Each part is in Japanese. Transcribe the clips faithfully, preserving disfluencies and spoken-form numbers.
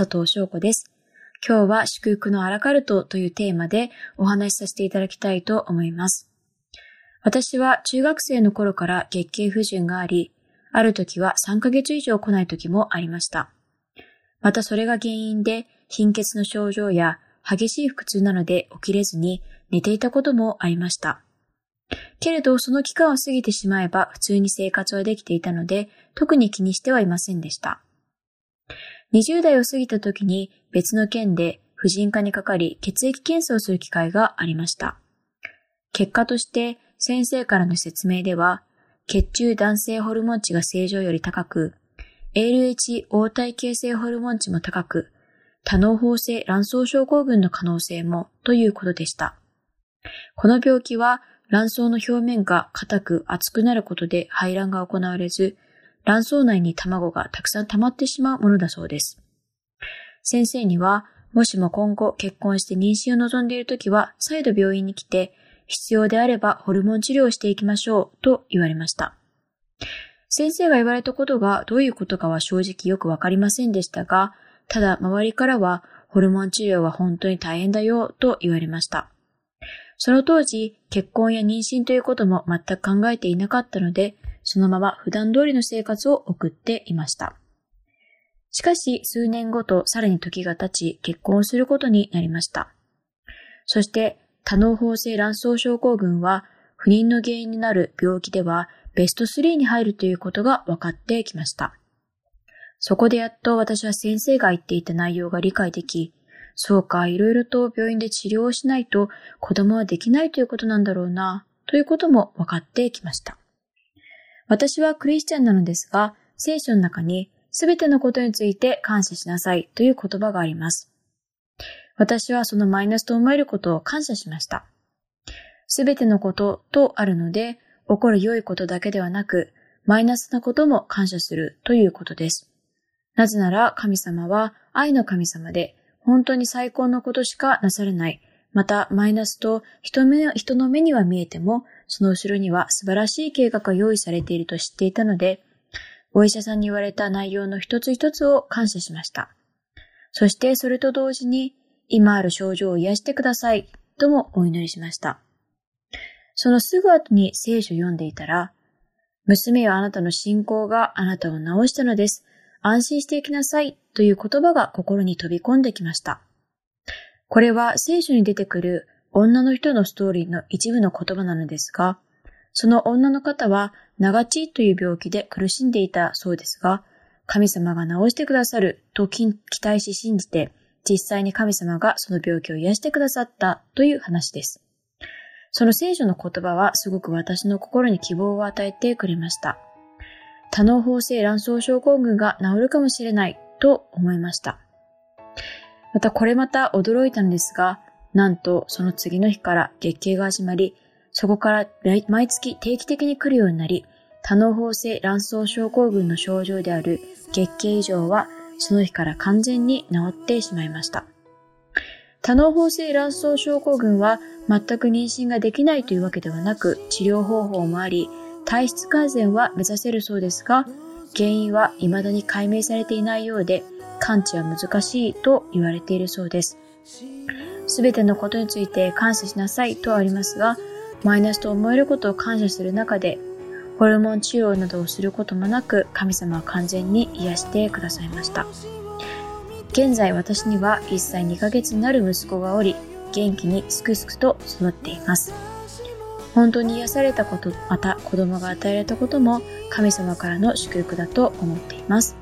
佐藤翔子です。今日は祝福のアラカルトというテーマでお話しさせていただきたいと思います。私は中学生の頃から月経不順があり、ある時はさんかげつ以上来ない時もありました。またそれが原因で貧血の症状や激しい腹痛なので起きれずに寝ていたこともありました。けれどその期間を過ぎてしまえば普通に生活はできていたので特に気にしてはいませんでした。にじゅう代を過ぎた時に別の県で婦人科にかかり血液検査をする機会がありました。結果として先生からの説明では血中男性ホルモン値が正常より高く エールエイチ 黄体形成ホルモン値も高く多嚢胞性卵巣症候群の可能性もということでした。この病気は卵巣の表面が硬く厚くなることで排卵が行われず、卵巣内に卵がたくさん溜まってしまうものだそうです。先生には、もしも今後結婚して妊娠を望んでいるときは、再度病院に来て、必要であればホルモン治療をしていきましょうと言われました。先生が言われたことがどういうことかは正直よくわかりませんでしたが、ただ周りからはホルモン治療は本当に大変だよと言われました。その当時、結婚や妊娠ということも全く考えていなかったので、そのまま普段通りの生活を送っていました。しかし、数年後とさらに時が経ち、結婚することになりました。そして、多嚢胞性卵巣症候群は、不妊の原因になる病気では、ベストスリーに入るということが分かってきました。そこでやっと私は先生が言っていた内容が理解でき、そうか、いろいろと病院で治療をしないと子供はできないということなんだろうな、ということも分かってきました。私はクリスチャンなのですが、聖書の中にすべてのことについて感謝しなさいという言葉があります。私はそのマイナスと思えることを感謝しました。すべてのこととあるので、起こる良いことだけではなく、マイナスなことも感謝するということです。なぜなら神様は愛の神様で、本当に最高のことしかなされない。また、マイナスと人目、人の目には見えても、その後ろには素晴らしい計画が用意されていると知っていたので、お医者さんに言われた内容の一つ一つを感謝しました。そしてそれと同時に、今ある症状を癒してください、ともお祈りしました。そのすぐ後に聖書を読んでいたら、娘はあなたの信仰があなたを治したのです。安心していきなさいという言葉が心に飛び込んできました。これは聖書に出てくる女の人のストーリーの一部の言葉なのですが、その女の方は長血という病気で苦しんでいたそうですが、神様が治してくださると期待し信じて、実際に神様がその病気を癒してくださったという話です。その聖書の言葉はすごく私の心に希望を与えてくれました。多嚢胞性卵巣症候群が治るかもしれないと思いました。またこれまた驚いたのですが、なんとその次の日から月経が始まり、そこから毎月定期的に来るようになり、多嚢胞性卵巣症候群の症状である月経異常はその日から完全に治ってしまいました。多嚢胞性卵巣症候群は全く妊娠ができないというわけではなく、治療方法もあり、体質改善は目指せるそうですが、原因は未だに解明されていないようで、完治は難しいと言われているそうです。すべてのことについて感謝しなさいとありますが、マイナスと思えることを感謝する中で、ホルモン治療などをすることもなく、神様は完全に癒してくださいました。現在私にはいっさいにかげつになる息子がおり、元気にすくすくと育っています。本当に癒されたこと、また子供が与えられたことも神様からの祝福だと思っています。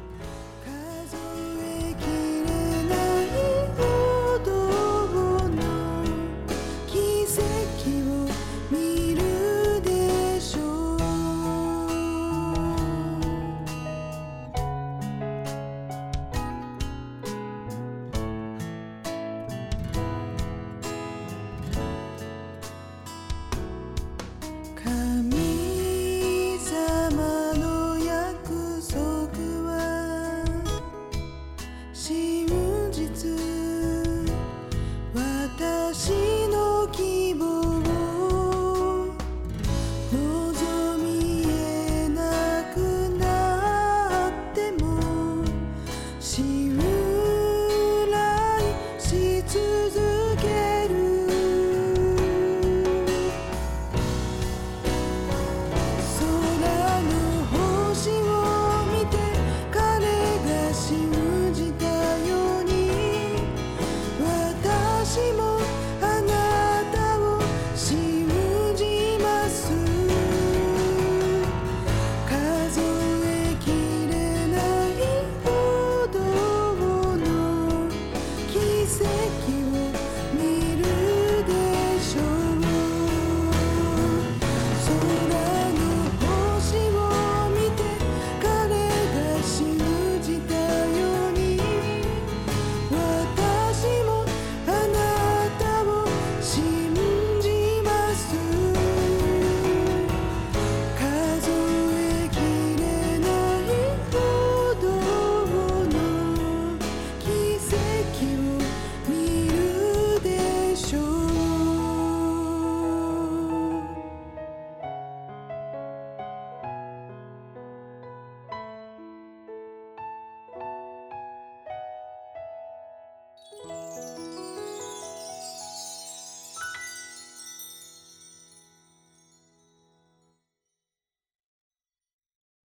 真実